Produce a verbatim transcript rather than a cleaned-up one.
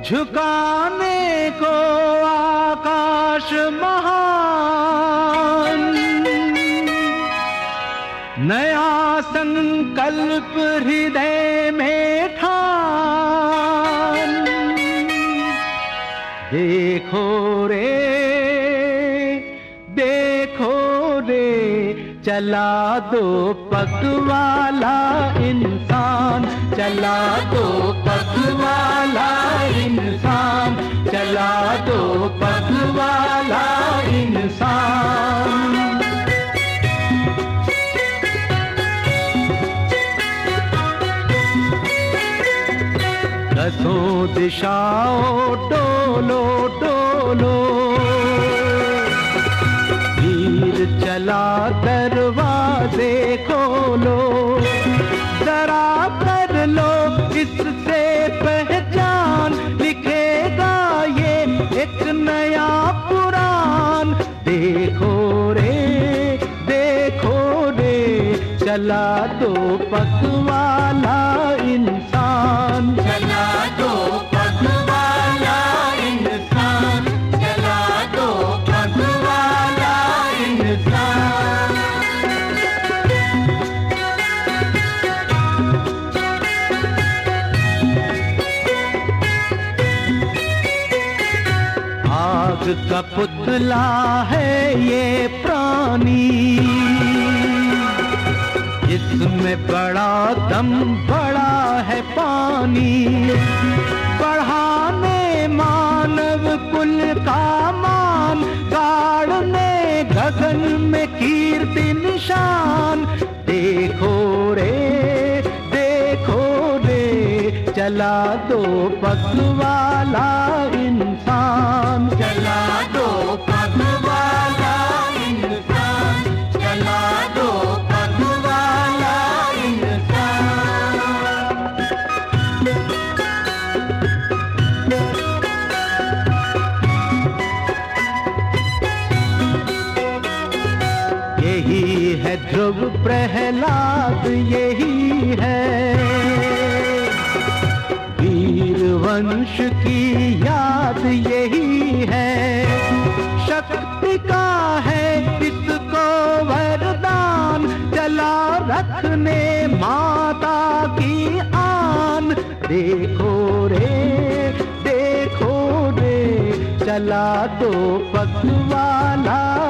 झुकाने को आकाश महान, नया संकल्प हृदय में ठान। देखो रे देखो रे चला दो पग वाला इंसान, चला दो पग वाला इंसान, चला दो पग वाला इंसान। दसों दिशाओं डोलो डोलो, वीर चला दरवाजे खोलो। जरा कर लो इससे पहचान, लिखेगा ये एक नया पुराण। देखो रे देखो रे चला दो पग वाला इंसान, चला दो पग वाला इंसान, चला दो पग वाला इंसान। आग का पुतला है ये प्राणी, इसमें बड़ा दम बड़ा है पानी। बढ़ाने मानव कुल का मान, गाड़ने गगन में कीर्ति निशान। देखो रे देखो रे चला दो पग वाला इंसान, चला दो पग वाला इंसान, चला दो पग वाला इंसान। यही है ध्रुव प्रहलाद, यही है वीर वंश की याद, यही है शक्ति का है इसको वरदान। चला रखने माता की आन। देखो रे देखो रे चला दो पग वाला